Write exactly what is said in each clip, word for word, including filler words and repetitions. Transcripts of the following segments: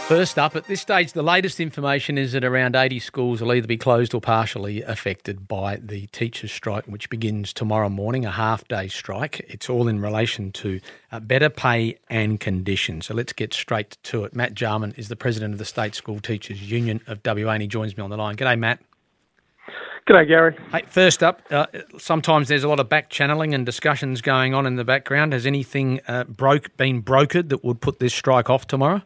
First up, at this stage, the latest information is that around eighty schools will either be closed or partially affected by the teachers' strike, which begins tomorrow morning, a half-day strike. It's all in relation to uh, better pay and conditions. So let's get straight to it. Matt Jarman is the president of the State School Teachers Union of W A, and he joins me on the line. G'day, Matt. G'day, Gary. Hey, first up, uh, sometimes there's a lot of back-channeling and discussions going on in the background. Has anything uh, broke been brokered that would put this strike off tomorrow?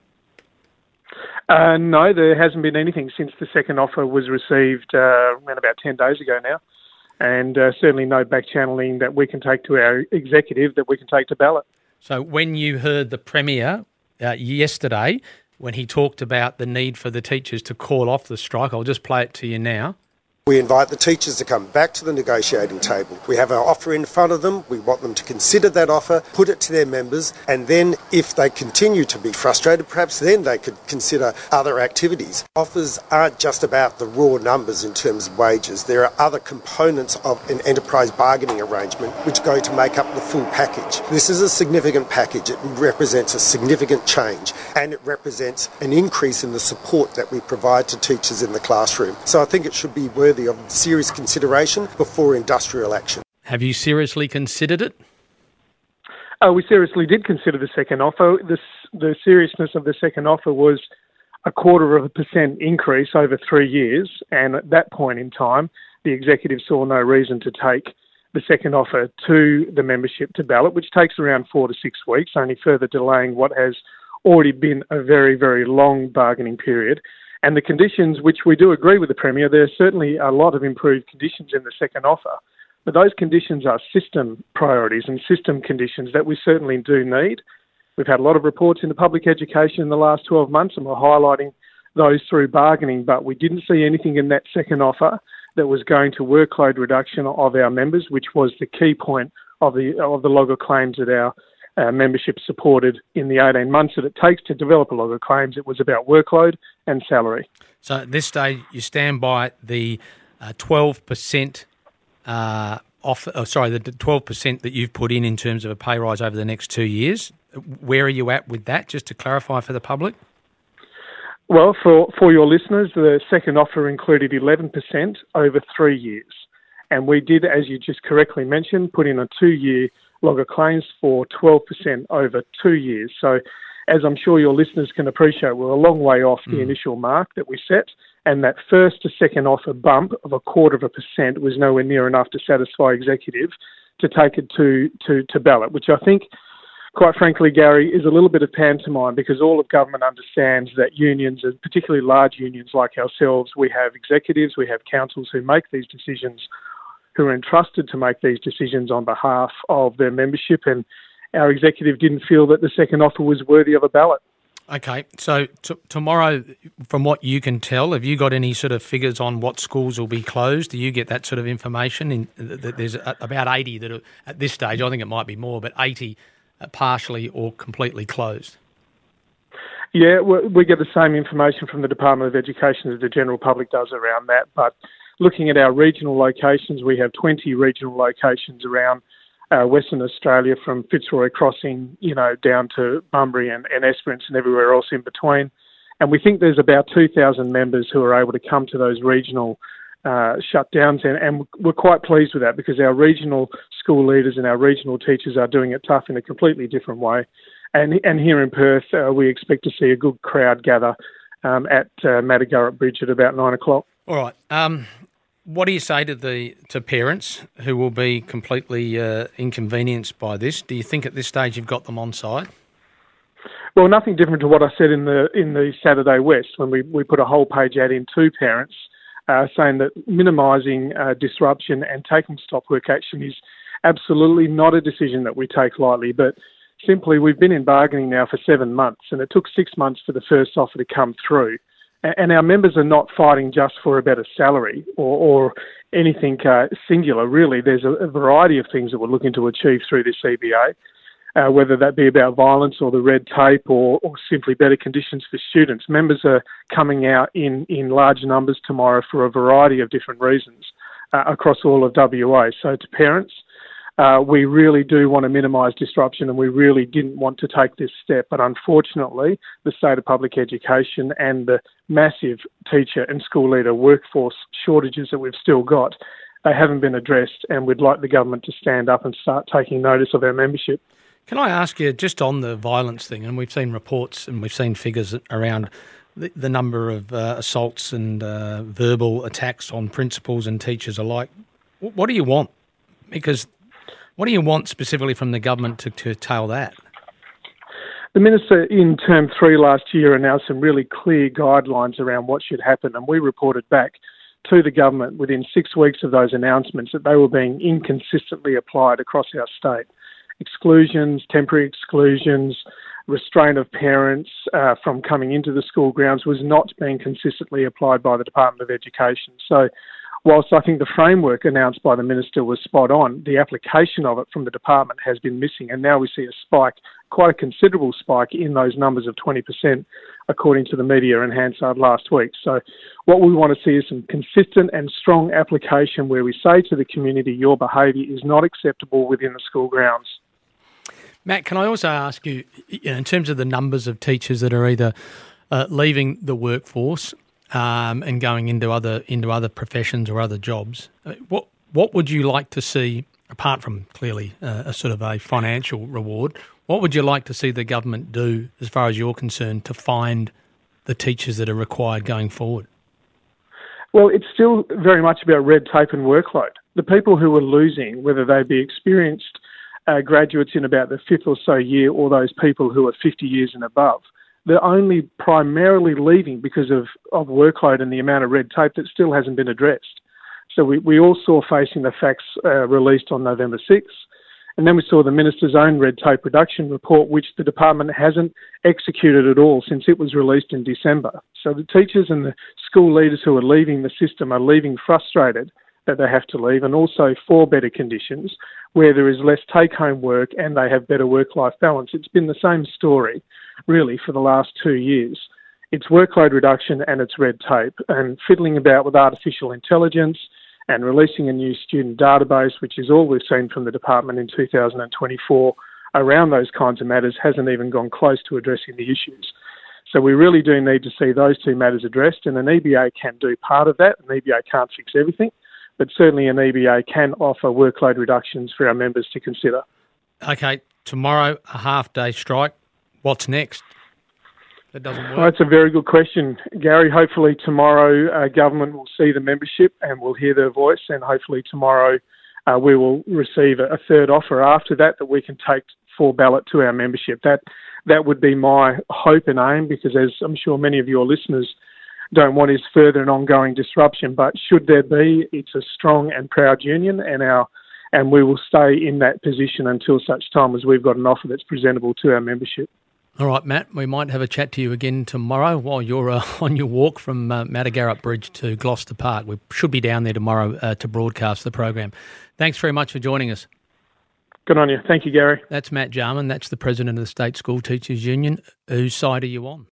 Uh, no, there hasn't been anything since the second offer was received uh, around about ten days ago now, and uh, certainly no back-channeling that we can take to our executive that we can take to ballot. So when you heard the Premier uh, yesterday, when he talked about the need for the teachers to call off the strike, I'll just play it to you now. We invite the teachers to come back to the negotiating table. We have our offer in front of them. We want them to consider that offer, put it to their members, and then if they continue to be frustrated, perhaps then they could consider other activities. Offers aren't just about the raw numbers in terms of wages. There are other components of an enterprise bargaining arrangement which go to make up the full package. This is a significant package. It represents a significant change, and it represents an increase in the support that we provide to teachers in the classroom. So I think it should be worth of serious consideration before industrial action. Have you seriously considered it? Uh, we seriously did consider the second offer. The, the seriousness of the second offer was a quarter of a percent increase over three years, and at that point in time, the executive saw no reason to take the second offer to the membership to ballot, which takes around four to six weeks, only further delaying what has already been a very, very long bargaining period. And the conditions, which we do agree with the Premier, there are certainly a lot of improved conditions in the second offer. But those conditions are system priorities and system conditions that we certainly do need. We've had a lot of reports into public education in the last twelve months, and we're highlighting those through bargaining, but we didn't see anything in that second offer that was going to workload reduction of our members, which was the key point of the of the log of claims that our Uh, membership supported in the eighteen months that it takes to develop a log of claims. It was about workload and salary. So at this stage, you stand by the uh, twelve percent uh, off. Oh, sorry, the twelve percent that you've put in in terms of a pay rise over the next two years. Where are you at with that? Just to clarify for the public. Well, for for your listeners, the second offer included eleven percent over three years, and we did, as you just correctly mentioned, put in a two-year log of claims for twelve percent over two years. So as I'm sure your listeners can appreciate, we're a long way off the mm. initial mark that we set, and that first to second offer bump of a quarter of a percent was nowhere near enough to satisfy executive to take it to, to, to ballot, which I think, quite frankly, Gary, is a little bit of pantomime, because all of government understands that unions, and particularly large unions like ourselves, we have executives, we have councils who make these decisions, who are entrusted to make these decisions on behalf of their membership, and our executive didn't feel that the second offer was worthy of a ballot. Okay, so t- tomorrow, from what you can tell, have you got any sort of figures on what schools will be closed? Do you get that sort of information? In, that there's about eighty that are, at this stage, I think it might be more, but eighty are partially or completely closed. Yeah, we get the same information from the Department of Education as the general public does around that, but looking at our regional locations, we have twenty regional locations around uh, Western Australia, from Fitzroy Crossing, you know, down to Bunbury and, and Esperance and everywhere else in between. And we think there's about two thousand members who are able to come to those regional uh, shutdowns, and, and we're quite pleased with that, because our regional school leaders and our regional teachers are doing it tough in a completely different way. And, and here in Perth, uh, we expect to see a good crowd gather um, at uh, Matagurra Bridge at about nine o'clock. All right. Um, what do you say to the to parents who will be completely uh, inconvenienced by this? Do you think at this stage you've got them on side? Well, nothing different to what I said in the in the Saturday West, when we, we put a whole page ad in to parents uh, saying that minimising uh, disruption and taking stop work action is absolutely not a decision that we take lightly, but simply we've been in bargaining now for seven months, and it took six months for the first offer to come through. And our members are not fighting just for a better salary or, or anything uh, singular, really. There's a, a variety of things that we're looking to achieve through this C B A, uh, whether that be about violence or the red tape or, or simply better conditions for students. Members are coming out in, in large numbers tomorrow for a variety of different reasons uh, across all of W A. So to parents, Uh, we really do want to minimise disruption, and we really didn't want to take this step. But unfortunately, the State of Public Education and the massive teacher and school leader workforce shortages that we've still got, they haven't been addressed, and we'd like the government to stand up and start taking notice of our membership. Can I ask you, just on the violence thing, and we've seen reports and we've seen figures around the, the number of uh, assaults and uh, verbal attacks on principals and teachers alike. What do you want? Because what do you want specifically from the government to curtail that? The Minister in term three last year announced some really clear guidelines around what should happen, and we reported back to the government within six weeks of those announcements that they were being inconsistently applied across our state. Exclusions, temporary exclusions, restraint of parents uh, from coming into the school grounds was not being consistently applied by the Department of Education. So whilst I think the framework announced by the Minister was spot on, the application of it from the department has been missing, and now we see a spike, quite a considerable spike in those numbers of twenty percent, according to the media in Hansard last week. So what we want to see is some consistent and strong application where we say to the community, your behaviour is not acceptable within the school grounds. Matt, can I also ask you, you know, in terms of the numbers of teachers that are either uh, leaving the workforce Um, and going into other into other professions or other jobs, what what would you like to see, apart from clearly uh, a sort of a financial reward, what would you like to see the government do, as far as you're concerned, to find the teachers that are required going forward? Well, it's still very much about red tape and workload. The people who are losing, whether they be experienced uh, graduates in about the fifth or so year or those people who are fifty years and above, they're only primarily leaving because of, of workload and the amount of red tape that still hasn't been addressed. So we, we all saw Facing the Facts uh, released on November sixth, and then we saw the Minister's own red tape reduction report, which the department hasn't executed at all since it was released in December. So the teachers and the school leaders who are leaving the system are leaving frustrated that they have to leave, and also for better conditions where there is less take-home work and they have better work-life balance. It's been the same story, really, for the last two years. It's workload reduction and it's red tape, and fiddling about with artificial intelligence and releasing a new student database, which is all we've seen from the department in two thousand twenty-four around those kinds of matters, hasn't even gone close to addressing the issues. So we really do need to see those two matters addressed, and an E B A can do part of that. An E B A can't fix everything, but certainly an E B A can offer workload reductions for our members to consider. Okay, tomorrow a half-day strike. What's next? That doesn't work. Well, that's a very good question, Gary. Hopefully tomorrow uh, government will see the membership and we'll hear their voice, and hopefully tomorrow uh, we will receive a, a third offer after that that we can take for ballot to our membership. That that would be my hope and aim, because as I'm sure many of your listeners don't want is further and ongoing disruption. But should there be, it's a strong and proud union, and our and we will stay in that position until such time as we've got an offer that's presentable to our membership. All right, Matt, we might have a chat to you again tomorrow while you're uh, on your walk from uh, Matagarup Bridge to Gloucester Park. We should be down there tomorrow uh, to broadcast the program. Thanks very much for joining us. Good on you. Thank you, Gary. That's Matt Jarman. That's the president of the State School Teachers Union. Whose side are you on?